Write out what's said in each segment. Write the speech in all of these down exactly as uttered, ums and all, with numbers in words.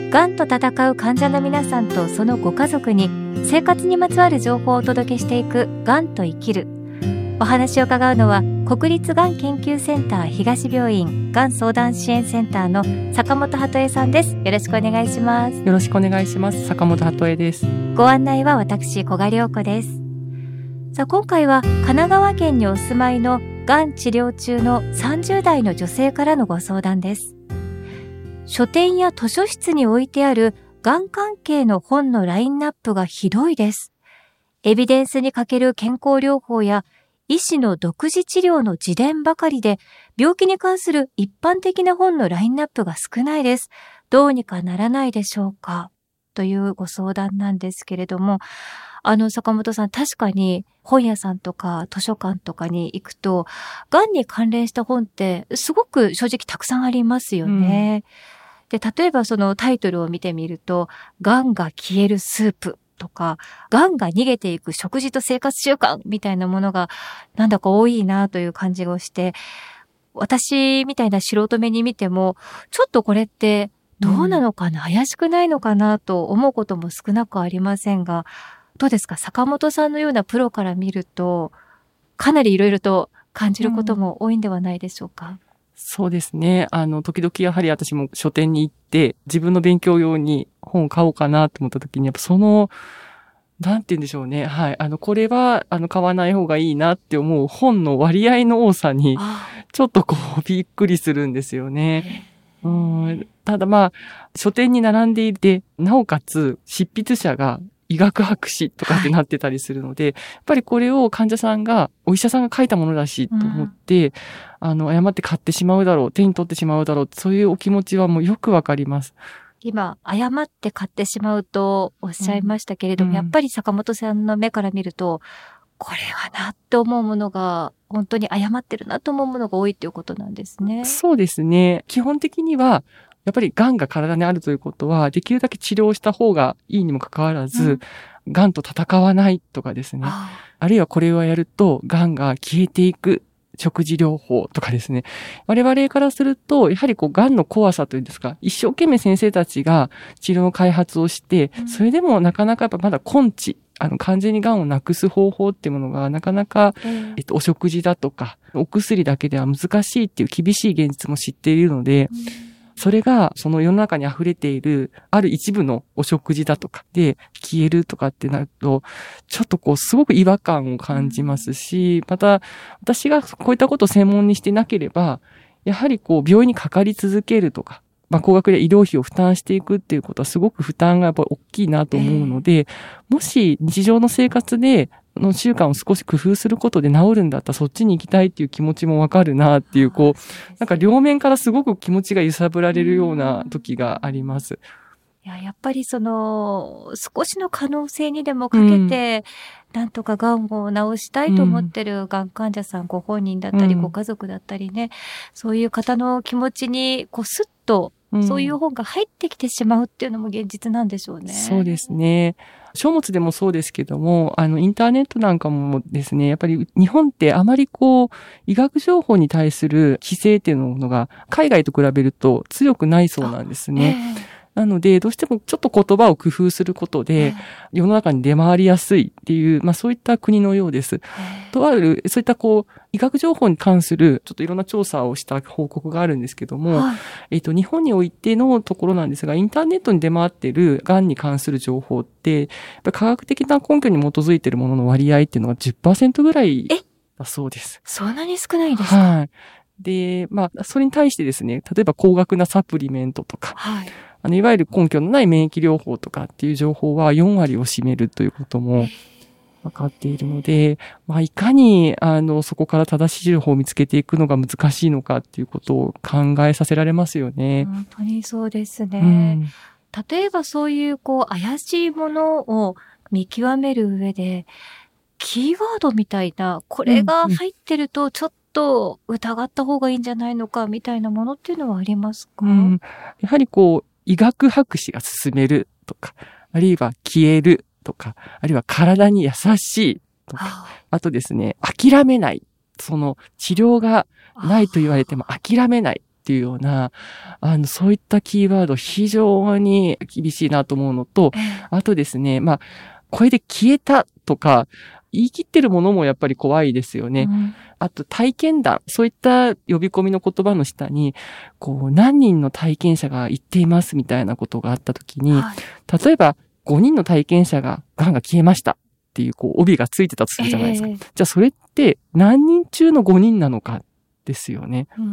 がんと闘う患者の皆さんとそのご家族に生活にまつわる情報をお届けしていくがんと生きる。お話を伺うのは国立がん研究センター東病院がん相談支援センターの坂本鳩恵さんです。よろしくお願いします。 よろしくお願いします。坂本鳩恵です。 ご案内は私古賀良子です。さあ、今回は神奈川県にお住まいのがん治療中のさんじゅう代の女性からのご相談です。書店や図書室に置いてあるがん関係の本のラインナップがひどいです。エビデンスに欠ける健康療法や医師の独自治療の自伝ばかりで、病気に関する一般的な本のラインナップが少ないです。どうにかならないでしょうか、というご相談なんですけれども、あの坂本さん、確かに本屋さんとか図書館とかに行くと、がんに関連した本ってすごく正直たくさんありますよね。うん、で、例えばそのタイトルを見てみると、がんが消えるスープとか、がんが逃げていく食事と生活習慣みたいなものがなんだか多いなという感じがして、私みたいな素人目に見ても、ちょっとこれってどうなのかな、うん、怪しくないのかなと思うことも少なくありませんが、どうですか、坂本さんのようなプロから見ると、かなりいろいろと感じることも多いんではないでしょうか。うん、 そうですね。あの、時々やはり私も書店に行って、自分の勉強用に本を買おうかなと思った時に、やっぱその、なんて言うんでしょうね。はい。あの、これは、あの、買わない方がいいなって思う本の割合の多さに、ちょっとこう、びっくりするんですよね。うん、ただまあ、書店に並んでいて、なおかつ、執筆者が、医学博士とかってなってたりするので、はい、やっぱりこれを患者さんが、お医者さんが書いたものだし、と思って、うん、あの、誤って買ってしまうだろう、手に取ってしまうだろう、そういうお気持ちはもうよくわかります。 今、誤って買ってしまうとおっしゃいましたけれども、うん、やっぱり坂本さんの目から見ると、これはなって思うものが、本当に誤ってるなと思うものが多いっていうことなんですね。 そうですね。基本的には、やっぱり癌が体にあるということは、できるだけ治療した方がいいにもかかわらず、うん、癌と戦わないとかですね。あ, あるいはこれをやると、癌が消えていく食事療法とかですね。我々からすると、やはりこう、癌の怖さというんですか、一生懸命先生たちが治療の開発をして、うん、それでもなかなかやっぱまだ根治、あの、完全に癌をなくす方法っていうものが、なかなか、うん、えっと、お食事だとか、お薬だけでは難しいっていう厳しい現実も知っているので、うん、それが、その世の中に溢れている、ある一部のお食事だとかで消えるとかってなると、ちょっとこう、すごく違和感を感じますし、また、私がこういったことを専門にしてなければ、やはりこう、病院にかかり続けるとか、まあ、高額で医療費を負担していくっていうことはすごく負担がやっぱり大きいなと思うので、えー、もし日常の生活で、の習慣を少し工夫することで治るんだったらそっちに行きたいっていう気持ちもわかるなっていう、こう、なんか両面からすごく気持ちが揺さぶられるような時があります。 いや、やっぱりその、少しの可能性にでもかけて、うん、なんとか癌を治したいと思ってる癌患者さん、ご本人だったり、ご家族だったりね、そういう方の気持ちに、こう、スッと、そういう本が入ってきてしまうっていうのも現実なんでしょうね。 そうですね。書物でもそうですけども、あの、インターネットなんかもですね、やっぱり日本ってあまりこう、医学情報に対する規制っていうのが海外と比べると強くないそうなんですね。なので、どうしてもちょっと言葉を工夫することで、世の中に出回りやすいっていう、まあそういった国のようです。とある、そういったこう、医学情報に関する、ちょっといろんな調査をした報告があるんですけども、はい、えっと、日本においてのところなんですが、インターネットに出回っている癌に関する情報って、やっぱ科学的な根拠に基づいているものの割合っていうのが じゅっパーセント ぐらいだそうです。 そんなに少ないですか？ はい。で、まあ、それに対してですね、例えば高額なサプリメントとか、はい、あの、いわゆる根拠のない免疫療法とかっていう情報はよん割を占めるということも分かっているので、まあ、いかに、あの、そこから正しい情報を見つけていくのが難しいのかっていうことを考えさせられますよね。 本当にそうですね。うん、例えばそういう、こう、怪しいものを見極める上で、キーワードみたいな、これが入ってるとちょっと疑った方がいいんじゃないのかみたいなものっていうのはありますか？うん、 やはりこう、医学博士が勧めるとか、あるいは消えるとか、あるいは体に優しいとか、あとですね、諦めない。その治療がないと言われても諦めないっっていうような、あの、そういったキーワード非常に厳しいなと思うのと、あとですね、まあ、これで消えたとか、言い切ってるものもやっぱり怖いですよね。うん、あと体験談、そういった呼び込みの言葉の下に、こう、何人の体験者が言っていますみたいなことがあったときに、はい、例えばごにんの体験者が、癌が消えましたっていう、こう、帯がついてたとするじゃないですか。えー、じゃあそれって何人中のごにんなのかですよね。うん、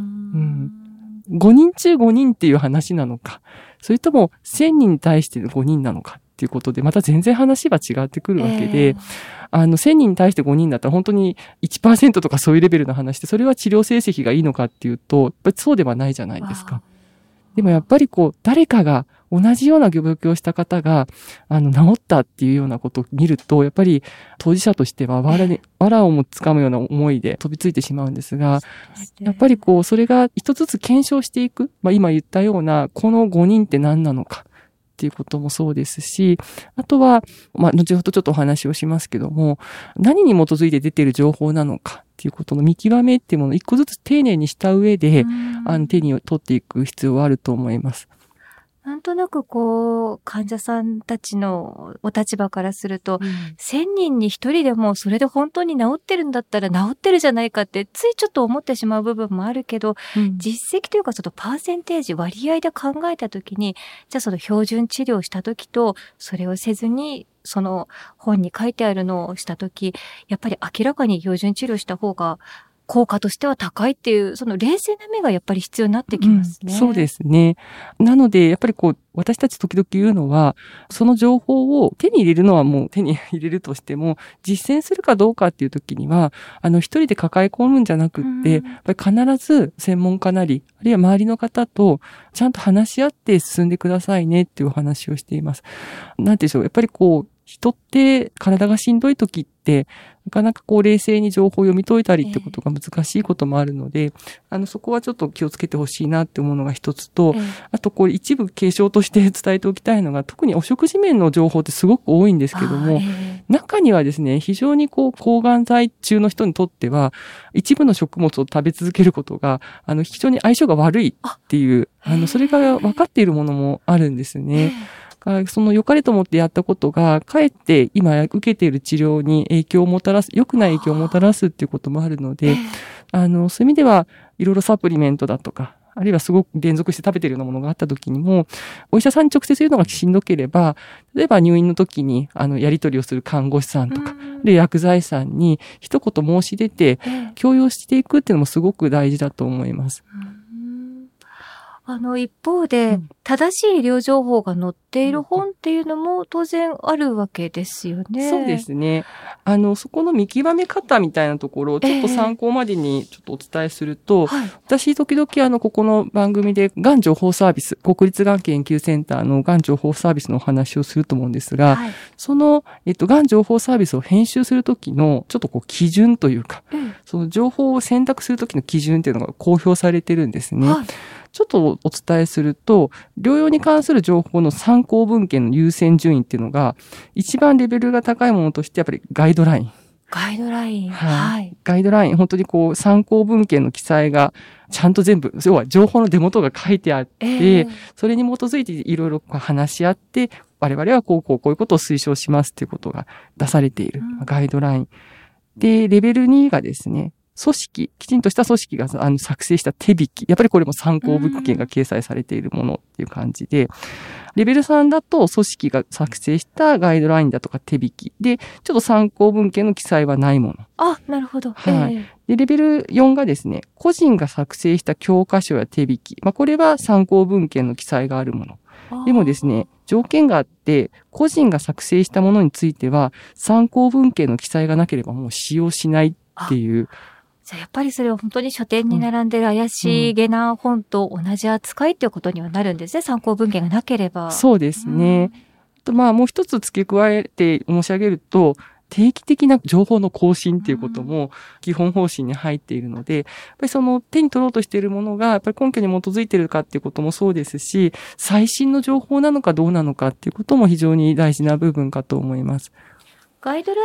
うん、ごにん中ごにんっていう話なのか、それともせんにんに対してのごにんなのか。っていうことで、また全然話は違ってくるわけで、えー、あの、せんにんに対してごにんだったら本当に いちパーセント とかそういうレベルの話で、それは治療成績がいいのかっていうと、やっぱりそうではないじゃないですか。でもやっぱりこう、誰かが、同じような病気をした方が、あの、治ったっていうようなことを見ると、やっぱり当事者としては、わらに、わらをもつかむような思いで飛びついてしまうんですが、やっぱりこう、それが一つずつ検証していく。まあ今言ったような、このごにんって何なのか。っていうこともそうですし、あとは、まあ、後ほどちょっとお話をしますけども、何に基づいて出ている情報なのかっていうことの見極めっていうものを一個ずつ丁寧にした上で、あの、手に取っていく必要はあると思います。 なんとなくこう、患者さんたちのお立場からすると、うん、せんにんにひとりでもそれで本当に治ってるんだったら治ってるじゃないかってついちょっと思ってしまう部分もあるけど、うん、実績というかそのパーセンテージ割合で考えたときに、じゃあその標準治療したときと、それをせずにその本に書いてあるのをしたとき、やっぱり明らかに標準治療した方が効果としては高いっていう、その冷静な目がやっぱり必要になってきますね。 うん、そうですね。なので、やっぱりこう、私たち時々言うのは、その情報を手に入れるのはもう手に入れるとしても、実践するかどうかっていう時には、あの、一人で抱え込むんじゃなくって、うん、やっぱり必ず専門家なり、あるいは周りの方とちゃんと話し合って進んでくださいねっていうお話をしています。なんてでしょう、やっぱりこう、人って体がしんどい時って、なかなかこう冷静に情報を読み解いたりってことが難しいこともあるので、えー、あの、そこはちょっと気をつけてほしいなって思うのが一つと、えー、あとこう一部継承として伝えておきたいのが、特にお食事面の情報ってすごく多いんですけども、えー、中にはですね、非常にこう抗がん剤中の人にとっては、一部の食物を食べ続けることが、あの、非常に相性が悪いっていう、あ, あの、それが分かっているものもあるんですね。えーその良かれと思ってやったことが、かえって今受けている治療に影響をもたらす、良くない影響をもたらすっていうこともあるので、あの、そういう意味では、いろいろサプリメントだとか、あるいはすごく連続して食べているようなものがあった時にも、お医者さんに直接言うのがしんどければ、例えば入院の時に、あの、やり取りをする看護師さんとか、で、薬剤師さんに一言申し出て、強要していくっていうのもすごく大事だと思います。 あの、一方で、うん、正しい医療情報が載っている本っていうのも当然あるわけですよね。 そうですね。あの、そこの見極め方みたいなところをちょっと参考までにちょっとお伝えすると、えーはい、私時々あの、ここの番組でがん情報サービス、国立がん研究センターのがん情報サービスのお話をすると思うんですが、はい、その、えっと、がん情報サービスを編集するときのちょっとこう基準というか、うん、その情報を選択するときの基準っていうのが公表されてるんですね。はいちょっとお伝えすると、療養に関する情報の参考文献の優先順位っていうのが、一番レベルが高いものとしてやっぱりガイドライン。 ガイドライン。 はい。はい、ガイドライン、本当にこう参考文献の記載がちゃんと全部、要は情報の出元が書いてあって、えー、それに基づいていろいろ話し合って、我々はこうこうこういうことを推奨しますっていうことが出されている、うん、ガイドライン。で、レベルにがですね、組織、きちんとした組織があの作成した手引き。やっぱりこれも参考文献が掲載されているものっていう感じで、レベルさんだと組織が作成したガイドラインだとか手引き。で、ちょっと参考文献の記載はないもの。 あ、なるほど。 はい。えー、で、レベルよんがですね、個人が作成した教科書や手引き。まあ、これは参考文献の記載があるもの。でもですね、条件があって、個人が作成したものについては、参考文献の記載がなければもう使用しないっていう。 じゃあやっぱりそれは本当に書店に並んでる怪しげな本と同じ扱いっていうことにはなるんですね。参考文献がなければ。 そうですね。うん、とまあもう一つ付け加えて申し上げると、定期的な情報の更新っていうことも基本方針に入っているので、やっぱりその手に取ろうとしているものがやっぱり根拠に基づいているかっていうこともそうですし、最新の情報なのかどうなのかっていうことも非常に大事な部分かと思います。 ガイドライン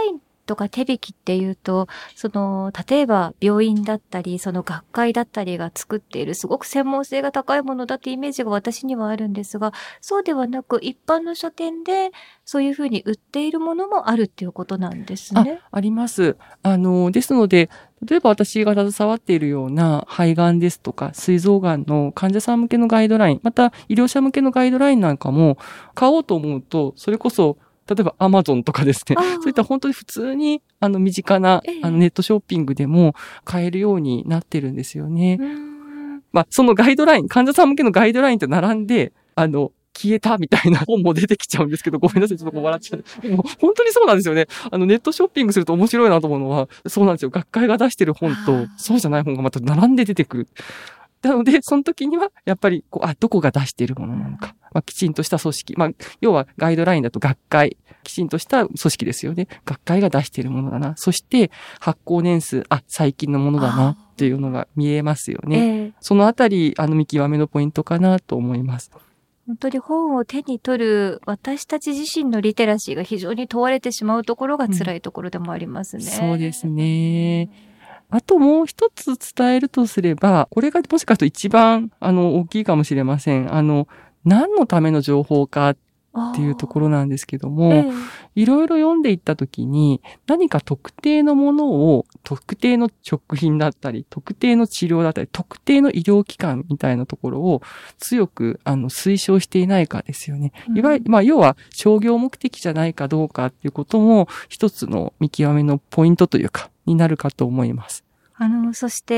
とか手引きっていうと、その、例えば病院だったり、その学会だったりが作っているすごく専門性が高いものだってイメージが私にはあるんですが、そうではなく一般の書店でそういうふうに売っているものもあるっていうことなんですね。 あ、あります。あの、ですので、例えば私が携わっているような肺がんですとか膵臓がんの患者さん向けのガイドライン、また医療者向けのガイドラインなんかも買おうと思うと、それこそ例えばアマゾンとかですね、そういった本当に普通にあの身近な、ええ、あのネットショッピングでも買えるようになってるんですよね。まあそのガイドライン、患者さん向けのガイドラインと並んで、あの、消えたみたいな本も出てきちゃうんですけど、ごめんなさい、ちょっと笑っちゃう。でも本当にそうなんですよね。あのネットショッピングすると面白いなと思うのは、そうなんですよ。学会が出してる本と、そうじゃない本がまた並んで出てくる。なので、その時には、やっぱり、こう、あ、どこが出しているものなのか。まあ、きちんとした組織。まあ、要は、ガイドラインだと学会。きちんとした組織ですよね。学会が出しているものだな。そして、発行年数。あ、最近のものだな。っていうのが見えますよね。えー、そのあたり、あの、見極めのポイントかなと思います。 本当に本を手に取る私たち自身のリテラシーが非常に問われてしまうところが辛いところでもありますね。 うん、そうですね。あともう一つ伝えるとすれば、これがもしかすると一番、あの、大きいかもしれません。あの、何のための情報かっていうところなんですけども、ええ、いろいろ読んでいったときに、何か特定のものを、特定の食品だったり、特定の治療だったり、特定の医療機関みたいなところを強く、あの、推奨していないかですよね。うん、いわゆる、まあ、要は、商業目的じゃないかどうかっていうことも、一つの見極めのポイントというか、になるかと思います。 あの、そして、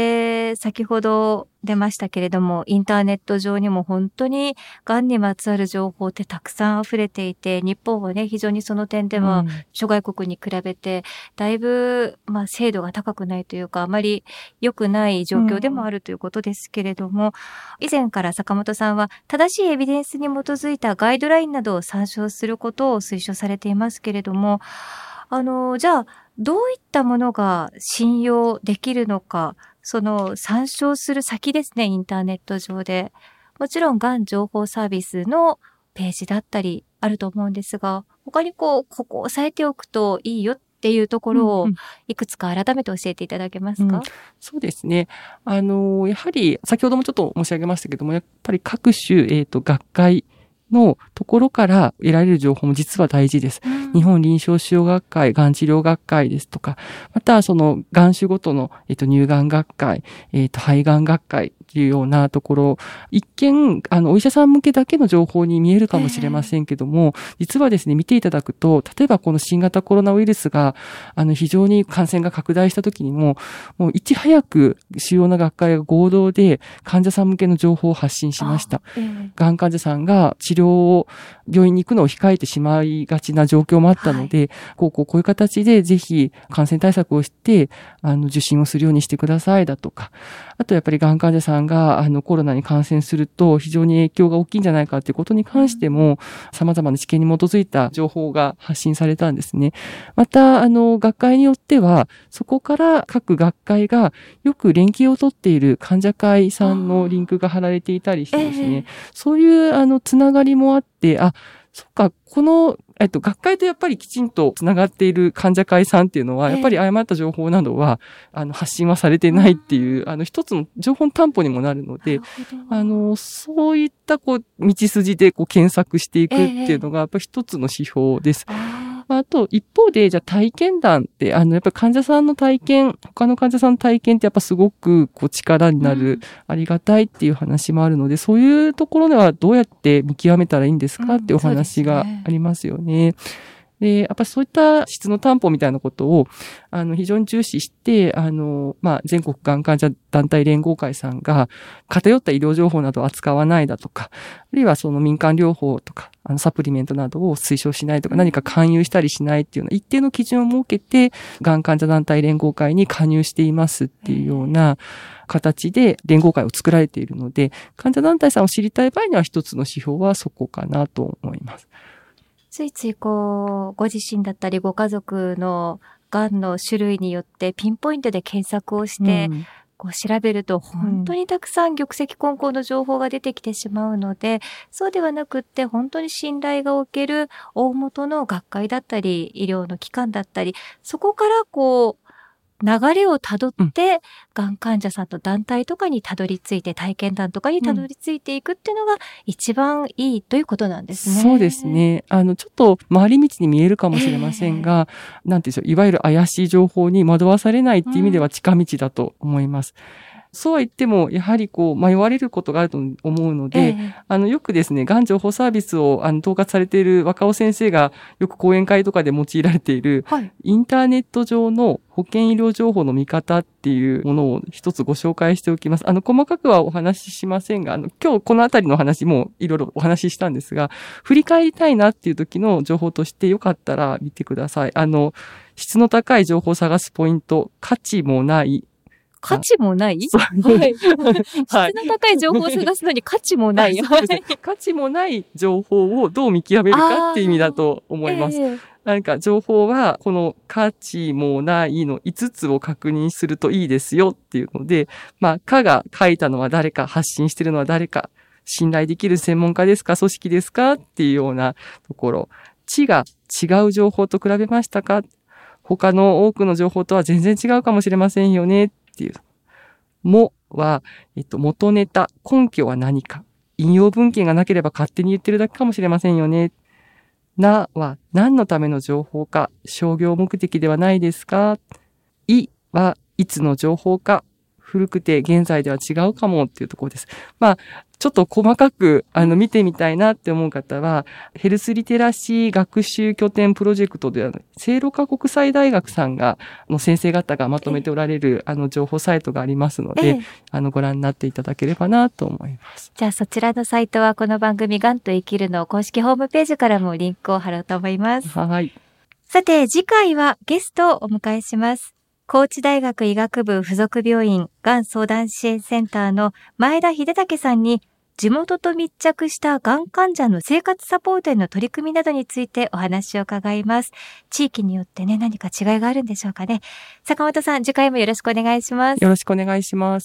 先ほど出ましたけれども、インターネット上にも本当にがんにまつわる情報ってたくさん溢れていて、日本はね、非常にその点では、諸外国に比べて、だいぶ、まあ、精度が高くないというか、あまり良くない状況でもあるということですけれども、以前から坂本さんは、正しいエビデンスに基づいたガイドラインなどを参照することを推奨されていますけれども、あの、じゃあ、どういったものが信用できるのか、その参照する先ですね、インターネット上で。もちろん、がん情報サービスのページだったりあると思うんですが、他にこう、ここを押さえておくといいよっていうところを、いくつか改めて教えていただけますか？うんうん、 そうですね。あの、やはり、先ほどもちょっと申し上げましたけども、やっぱり各種、えっと、学会、のところから得られる情報も実は大事です。うん、日本臨床腫瘍学会、がん治療学会ですとか、またそのがん種ごとの、えっと、乳がん学会、えっと、肺がん学会というようなところ、一見、あの、お医者さん向けだけの情報に見えるかもしれませんけども、実はですね、見ていただくと、例えばこの新型コロナウイルスが、あの、非常に感染が拡大した時にも、もういち早く主要な学会が合同で患者さん向けの情報を発信しました。えー、がん患者さんが治療を病院に行くのを控えてしまいがちな状況もあったので、はい、こうこうこういう形でぜひ感染対策をしてあの受診をするようにしてくださいだとか、あとやっぱりがん患者さんがあのコロナに感染すると非常に影響が大きいんじゃないかということに関しても、うん、様々な知見に基づいた情報が発信されたんですね。またあの学会によってはそこから各学会がよく連携を取っている患者会さんのリンクが貼られていたりしてですね、えー、そういうあのつながりもあって、あ、そっか、この、えっと、学会とやっぱりきちんとつながっている患者会さんっていうのは、やっぱり誤った情報などは、あの、発信はされてないっていう、あの、一つの情報の担保にもなるので、あの、そういった、こう、道筋で、こう、検索していくっていうのが、やっぱり一つの指標です。あと、一方で、じゃあ体験談って、あの、やっぱり患者さんの体験、他の患者さんの体験ってやっぱすごく、こう、力になる、うん、ありがたいっていう話もあるので、そういうところではどうやって見極めたらいいんですかっていうお話がありますよね。うんで、やっぱりそういった質の担保みたいなことを、あの、非常に重視して、あの、まあ、全国がん患者団体連合会さんが、偏った医療情報などを扱わないだとか、あるいはその民間療法とか、あの、サプリメントなどを推奨しないとか、何か勧誘したりしないっていうような一定の基準を設けて、がん患者団体連合会に加入していますっていうような形で連合会を作られているので、患者団体さんを知りたい場合には一つの指標はそこかなと思います。 ついついこう、ご自身だったりご家族のがんの種類によってピンポイントで検索をして、うん、 こう調べると本当にたくさん玉石混交の情報が出てきてしまうので、うん、そうではなくって本当に信頼がおける大元の学会だったり医療の機関だったり、そこからこう流れをたどって、うん、がん患者さんと団体とかにたどり着いて、体験談とかにたどり着いていくっていうのが一番いいということなんですね。 そうですね。あの、ちょっと回り道に見えるかもしれませんが、えー、なんていうんでしょう、いわゆる怪しい情報に惑わされないっていう意味では近道だと思います。うん、そうは言っても、やはりこう、迷われることがあると思うので、えー、あの、よくですね、がん情報サービスを、あの、統括されている若尾先生が、よく講演会とかで用いられている、はい、インターネット上の保健医療情報の見方っていうものを一つご紹介しておきます。あの、細かくはお話ししませんが、あの、今日このあたりの話もいろいろお話ししたんですが、振り返りたいなっていう時の情報としてよかったら見てください。あの、質の高い情報を探すポイント、価値もない、 価値もないはい。質の高い情報を探すのに価値もない。はい、 価値もない情報をどう見極めるかっていう意味だと思います。えー、なんか情報はこの価値もないのいつつを確認するといいですよっていうので、まあ、かが書いたのは誰か、発信してるのは誰か、信頼できる専門家ですか、組織ですかっていうようなところ。知が違う情報と比べましたか？他の多くの情報とは全然違うかもしれませんよねっていう。もは、えっと、元ネタ、根拠は何か。引用文献がなければ勝手に言ってるだけかもしれませんよね。なは何のための情報か、商業目的ではないですか。いはいつの情報か、古くて現在では違うかもっていうところです。まあ、ちょっと細かくあの見てみたいなって思う方は、ヘルスリテラシー学習拠点プロジェクトである、聖路加国際大学さんが、の先生方がまとめておられるあの情報サイトがありますので、ええ、あのご覧になっていただければなと思います。 じゃあそちらのサイトはこの番組がんと生きるの公式ホームページからもリンクを貼ろうと思います。 はい。 さて次回はゲストをお迎えします。高知大学医学部附属病院がん相談支援センターの前田秀武さんに地元と密着したがん患者の生活サポートへの取り組みなどについてお話を伺います。地域によってね、何か違いがあるんでしょうかね。坂本さん、次回もよろしくお願いします。 よろしくお願いします。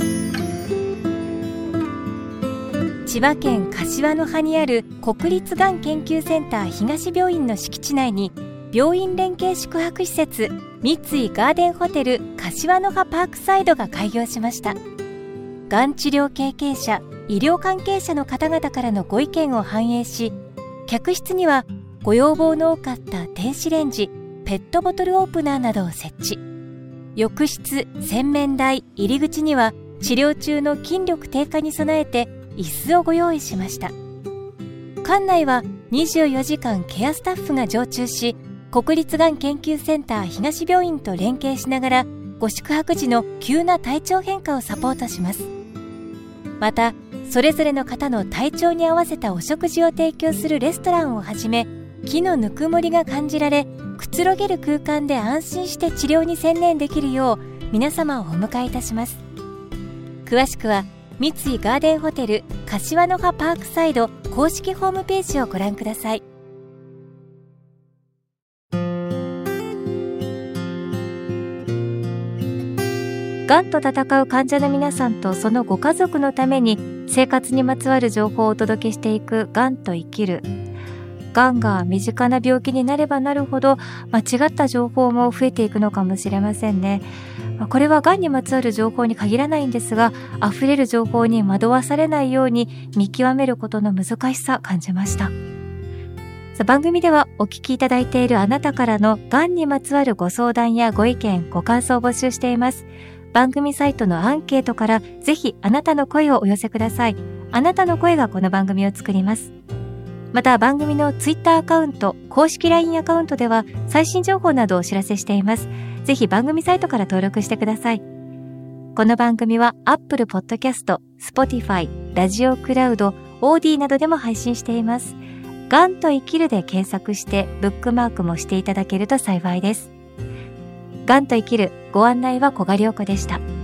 千葉県柏の葉にある国立がん研究センター東病院の敷地内に病院連携宿泊施設三井ガーデンホテル柏の葉パークサイドが開業しました。がん治療経験者、医療関係者の方々からのご意見を反映し、客室にはご要望の多かった電子レンジ、ペットボトルオープナーなどを設置。浴室、洗面台、入り口には治療中の筋力低下に備えて椅子をご用意しました。館内はにじゅうよじかんケアスタッフが常駐し、国立がん研究センター東病院と連携しながらご宿泊時の急な体調変化をサポートします。またそれぞれの方の体調に合わせたお食事を提供するレストランをはじめ、木のぬくもりが感じられくつろげる空間で安心して治療に専念できるよう皆様をお迎えいたします。詳しくは三井ガーデンホテル柏の葉パークサイド公式ホームページをご覧ください。がんと闘う患者の皆さんとそのご家族のために生活にまつわる情報をお届けしていくがんと生きる。がんが身近な病気になればなるほど間違った情報も増えていくのかもしれませんね。これはがんにまつわる情報に限らないんですが、溢れる情報に惑わされないように見極めることの難しさ感じました。番組ではお聞きいただいているあなたからのがんにまつわるご相談やご意見、ご感想を募集しています。番組サイトのアンケートからぜひあなたの声をお寄せください。あなたの声がこの番組を作ります。また番組のツイッターアカウント、公式 ライン アカウントでは最新情報などをお知らせしています。ぜひ番組サイトから登録してください。この番組は Apple Podcast、Spotify、ラジオクラウド、オーディなどでも配信しています。がんと生きるで検索してブックマークもしていただけると幸いです。がんと生きるご案内は小賀良子でした。